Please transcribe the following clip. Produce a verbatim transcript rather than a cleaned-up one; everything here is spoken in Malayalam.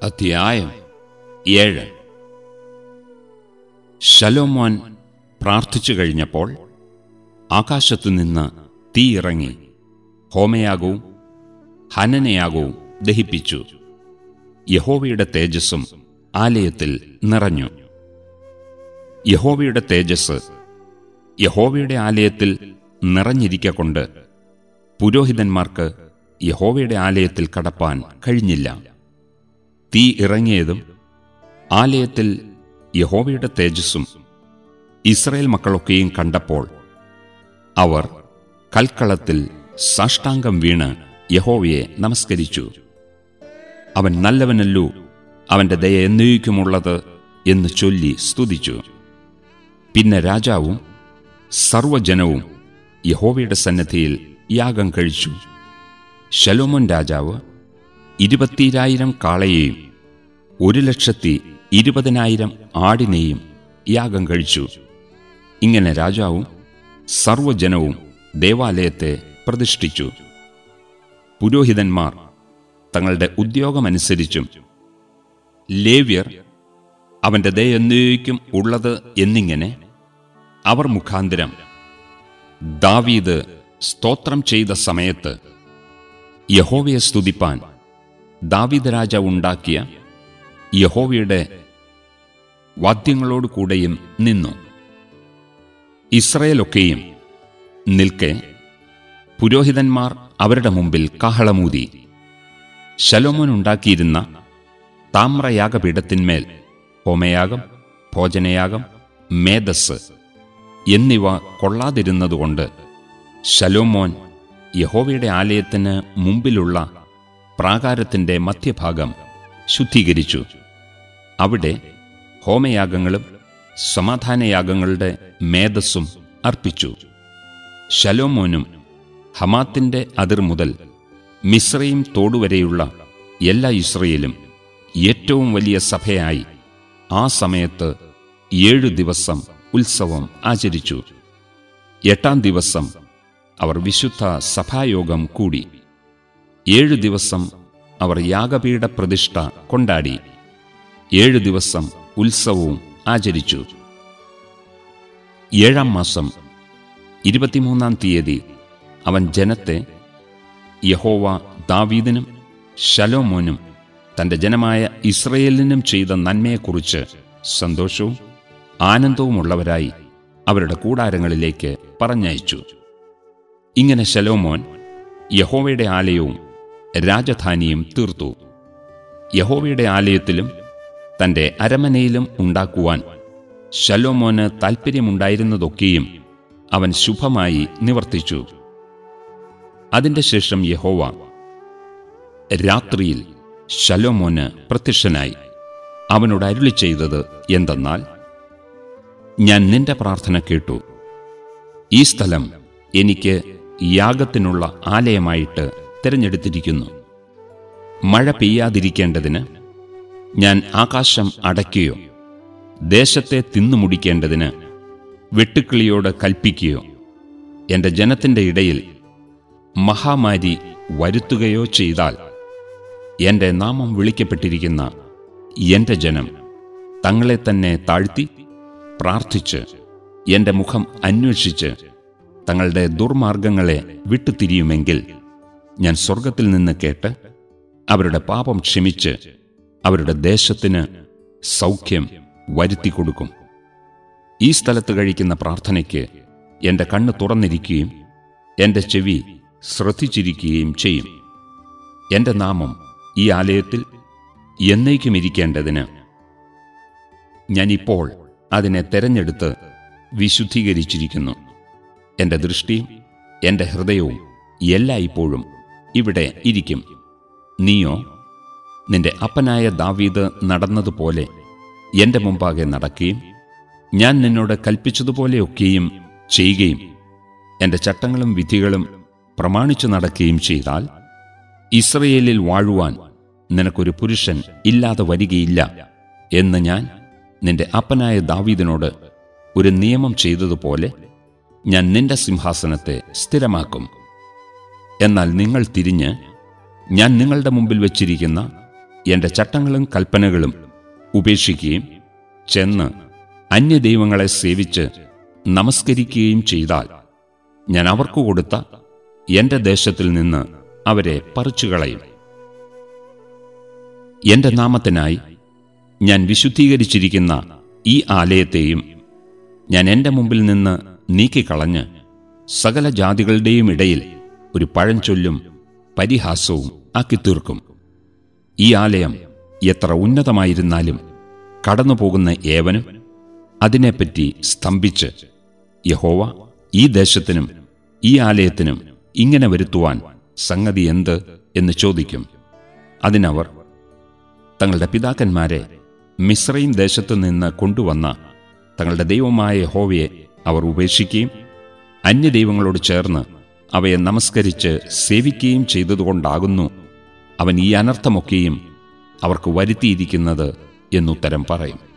അധ്യായം ഏഴ്. ശലോമോൻ പ്രാർത്ഥിച്ചു കഴിഞ്ഞപ്പോൾ ആകാശത്തുനിന്ന് തീ ഇറങ്ങി ഹോമയാഗവും ഹനനയാഗവും ദഹിപ്പിച്ചു. യഹോവയുടെ തേജസ്സും ആലയത്തിൽ നിറഞ്ഞു. യഹോവയുടെ തേജസ് യഹോവയുടെ ആലയത്തിൽ നിറഞ്ഞിരിക്കൊണ്ട് പുരോഹിതന്മാർക്ക് യഹോവയുടെ ആലയത്തിൽ കടപ്പാൻ കഴിഞ്ഞില്ല. തീ ഇറങ്ങിയതും ആലയത്തിൽ യഹോവയുടെ തേജസ്സും ഇസ്രായേൽ മക്കളൊക്കെയും കണ്ടപ്പോൾ അവർ കൽക്കളത്തിൽ സാഷ്ടാംഗം വീണ് യഹോവയെ നമസ്കരിച്ചു. അവൻ നല്ലവനല്ലോ, അവന്റെ ദയ എന്നേക്കുമുള്ളത് എന്ന് ചൊല്ലി സ്തുതിച്ചു. പിന്നെ രാജാവും സർവ്വജനവും യഹോവയുടെ സന്നിധിയിൽ യാഗം കഴിച്ചു. ശലോമോൻ രാജാവ് ഇരുപത്തിരായിരം കാളയെയും ഒരു ലക്ഷത്തി ഇരുപതിനായിരം ആടിനെയും യാഗം കഴിച്ചു. ഇങ്ങനെ രാജാവും സർവ്വജനവും ദേവാലയത്തെ പ്രതിഷ്ഠിച്ചു. പുരോഹിതന്മാർ തങ്ങളുടെ ഉദ്യോഗമനുസരിച്ചും ലേവ്യർ അവന്റെ ദയ എന്നേക്കും ഉള്ളത് എന്നിങ്ങനെ അവർ മുഖാന്തരം ദാവീദ് സ്തോത്രം ചെയ്ത സമയത്ത് യഹോവയെ സ്തുതിപ്പാൻ ദാവീദ് രാജാവ് ഉണ്ടാക്കിയ യഹോവയുടെ വാദ്യങ്ങളോടുകൂടെയും നിന്നു. ഇസ്രായേലൊക്കെയും നിൽക്കെ പുരോഹിതന്മാർ അവരുടെ മുമ്പിൽ കാഹളമൂതി. ശലോമോൻ ഉണ്ടാക്കിയിരുന്ന താമ്രയാഗപീഠത്തിന്മേൽ ഹോമയാഗം, ഭോജനയാഗം, മേദസ് എന്നിവ കൊള്ളാതിരുന്നതുകൊണ്ട് ശലോമോൻ യഹോവയുടെ ആലയത്തിന് മുമ്പിലുള്ള പ്രാകാരത്തിന്റെ മധ്യഭാഗം ശുദ്ധീകരിച്ചു. അവിടെ ഹോമയാഗങ്ങളും സമാധാനയാഗങ്ങളുടെ മേദസ്സും അർപ്പിച്ചു. ശലോമോനും ഹമാത്തിന്റെ അതിർ മുതൽ മിസ്രയീം തോടുവരെയുള്ള എല്ലാ ഇസ്രായേലും ഏറ്റവും വലിയ സഭയായി ആ സമയത്ത് ഏഴു ദിവസം ഉത്സവം ആചരിച്ചു. എട്ടാം ദിവസം അവർ വിശുദ്ധ സഭായോഗം കൂടി. ഏഴു ദിവസം അവർ യാഗപീഠ പ്രതിഷ്ഠ കൊണ്ടാടി. ഏഴു ദിവസം ഉത്സവവും ആചരിച്ചു. ഏഴാം മാസം ഇരുപത്തിമൂന്നാം തീയതി അവൻ ജനത്തെ യഹോവ ദാവീദിനും ശലോമോനും തന്റെ ജനമായ ഇസ്രായേലിനും ചെയ്ത നന്മയെക്കുറിച്ച് സന്തോഷവും ആനന്ദവുമുള്ളവരായി അവരുടെ കൂടാരങ്ങളിലേക്ക് പറഞ്ഞയച്ചു. ഇങ്ങനെ ശലോമോൻ യഹോവയുടെ ആലയവും രാജധാനിയും തീർത്തു. യഹോവയുടെ ആലയത്തിലും തന്റെ അരമനയിലും ഉണ്ടാക്കുവാൻ ശലോമോന് താൽപ്പര്യമുണ്ടായിരുന്നതൊക്കെയും അവൻ ശുഭമായി നിവർത്തിച്ചു. അതിന്റെ ശേഷം യഹോവ രാത്രിയിൽ ശലോമോന് പ്രത്യക്ഷനായി അവനോട് അരുളി ചെയ്തത് എന്തെന്നാൽ, ഞാൻ നിന്റെ പ്രാർത്ഥന കേട്ടു. ഈ സ്ഥലം എനിക്ക് യാഗത്തിനുള്ള ആലയമായിട്ട് തിരഞ്ഞെടുത്തിരിക്കുന്നു. മഴ പെയ്യാതിരിക്കേണ്ടതിന് ഞാൻ ആകാശം അടയ്ക്കുകയോ ദേശത്തെ തിന്നുമുടിക്കേണ്ടതിന് വെട്ടുക്കിളിയോട് കൽപ്പിക്കുകയോ എന്റെ ജനത്തിന്റെ ഇടയിൽ മഹാമാരി വരുത്തുകയോ ചെയ്താൽ എന്റെ നാമം വിളിക്കപ്പെട്ടിരിക്കുന്ന എന്റെ ജനം തങ്ങളെ തന്നെ താഴ്ത്തി പ്രാർത്ഥിച്ച് എന്റെ മുഖം അന്വേഷിച്ച് തങ്ങളുടെ ദുർമാർഗങ്ങളെ വിട്ടുതിരിയുമെങ്കിൽ ഞാൻ സ്വർഗത്തിൽ നിന്ന് കേട്ട് അവരുടെ പാപം ക്ഷമിച്ച് അവരുടെ ദേശത്തിന് സൗഖ്യം വരുത്തിക്കൊടുക്കും. ഈ സ്ഥലത്ത് കഴിക്കുന്ന പ്രാർത്ഥനയ്ക്ക് എന്റെ കണ്ണ് തുറന്നിരിക്കുകയും എന്റെ ചെവി ശ്രദ്ധിച്ചിരിക്കുകയും ചെയ്യും. എന്റെ നാമം ഈ ആലയത്തിൽ എന്നേക്കും ഇരിക്കേണ്ടതിന് ഞാനിപ്പോൾ അതിനെ തെരഞ്ഞെടുത്ത് വിശുദ്ധീകരിച്ചിരിക്കുന്നു. എന്റെ ദൃഷ്ടിയും എന്റെ ഹൃദയവും എല്ലായ്പ്പോഴും ഇവിടെ ഇരിക്കും. നീയോ നിന്റെ അപ്പനായ ദാവീദ് നടന്നതുപോലെ എന്റെ മുമ്പാകെ നടക്കുകയും ഞാൻ നിന്നോട് കൽപ്പിച്ചതുപോലെയൊക്കെയും ചെയ്യുകയും എന്റെ ചട്ടങ്ങളും വിധികളും പ്രമാണിച്ചു നടക്കുകയും ചെയ്താൽ ഇസ്രായേലിൽ വാഴുവാൻ നിനക്കൊരു പുരുഷൻ ഇല്ലാതെ വരികയില്ല എന്ന് ഞാൻ നിന്റെ അപ്പനായ ദാവീദിനോട് ഒരു നിയമം ചെയ്തതുപോലെ ഞാൻ നിന്റെ സിംഹാസനത്തെ സ്ഥിരമാക്കും. എന്നാൽ നിങ്ങൾ തിരിഞ്ഞ് ഞാൻ നിങ്ങളുടെ മുമ്പിൽ വച്ചിരിക്കുന്ന എൻ്റെ ചട്ടങ്ങളും കൽപ്പനകളും ഉപേക്ഷിക്കുകയും ചെന്ന് അന്യദൈവങ്ങളെ സേവിച്ച് നമസ്കരിക്കുകയും ചെയ്താൽ ഞാൻ അവർക്ക് കൊടുത്ത എൻ്റെ ദേശത്തിൽ നിന്ന് അവരെ പറിച്ചുകളയും. എൻ്റെ നാമത്തിനായി ഞാൻ വിശുദ്ധീകരിച്ചിരിക്കുന്ന ഈ ആലയത്തെയും ഞാൻ എൻ്റെ മുമ്പിൽ നിന്ന് നീക്കിക്കളഞ്ഞ് സകല ജാതികളുടെയും ഇടയിൽ ഒരു പഴഞ്ചൊല്ലും പരിഹാസവും ആക്കിത്തീർക്കും. ഈ ആലയം എത്ര ഉന്നതമായിരുന്നാലും കടന്നുപോകുന്ന ഏവനും അതിനെപ്പറ്റി സ്തംഭിച്ച്, യഹോവ ഈ ദേശത്തിനും ഈ ആലയത്തിനും ഇങ്ങനെ വരുത്തുവാൻ സംഗതി എന്ത് എന്ന് ചോദിക്കും. അതിനവർ തങ്ങളുടെ പിതാക്കന്മാരെ മിസ്രയീം ദേശത്തു നിന്ന് കൊണ്ടുവന്ന തങ്ങളുടെ ദൈവമായ യഹോവയെ അവർ ഉപേക്ഷിക്കുകയും അന്യദൈവങ്ങളോട് ചേർന്ന് അവയെ നമസ്കരിച്ച് സേവിക്കുകയും ചെയ്തതുകൊണ്ടാകുന്നു അവൻ ഈ അനർത്ഥമൊക്കെയും അവർക്ക് വരുത്തിയിരിക്കുന്നത് എന്നുത്തരം പറയും.